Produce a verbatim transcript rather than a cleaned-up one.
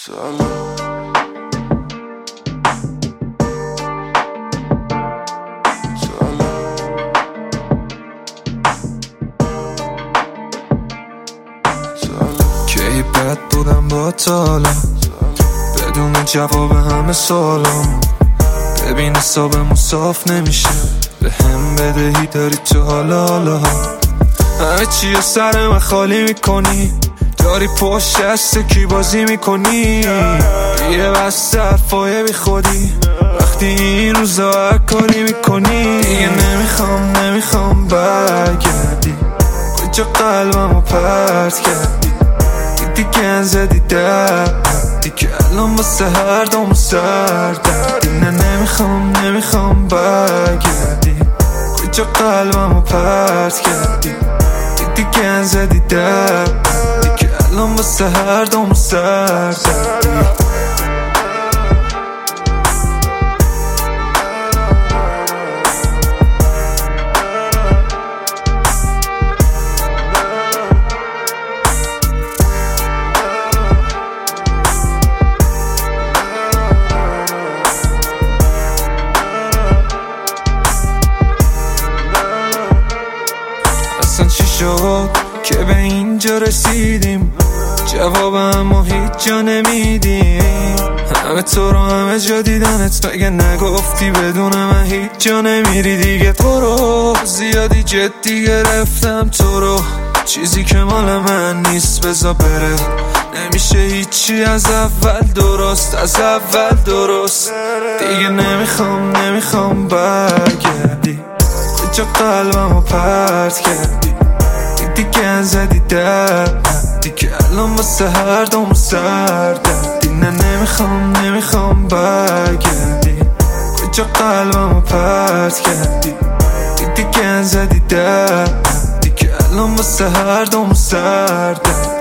سلام کی بد بودم با تالا بدون جواب همه سالام. ببین حسابمون صاف نمیشه، به هم بدهی داری تو حالا حالا همه چی سر من خالی میکنی، داری پشت دست کی بازی میکنی. یه بسته حرفای بی خودی وقتی این روزا هر کاری میکنی. دیگه نمیخوام نمیخوام برگردی، کجا قلبمو پرت کردی. دیگه زدی در دیگه الان واسه هر دوم سردردی. نه نمیخوام نمیخوام برگردی، کجا قلبمو پرت کردی. دیگه زدی در دیگه الان واسه هر دوم سردردی. اصلا چی شد که به اینجا رسیدیم؟ جوابم ما هیچ جا نمیدیم. همه تو رو همه جا دیدنت، مگه نگفتی بدون من هیچ جا نمیری؟ دیگه تو رو زیادی جدی گرفتم، تو رو چیزی که مال من نیست بذار بره. نمیشه هیچی از اول درست، از اول درست. دیگه نمیخوام نمیخوام برگردی، کجا قلبمو پرت کردی. دیگه زدی در دیگه الان واسه هر دوم سردردی. نه نمیخوام نمیخوام برگردی، کجا قلبمو پرت کردی. دیگه زدی در دیگه الان واسه هر دوم سردردی.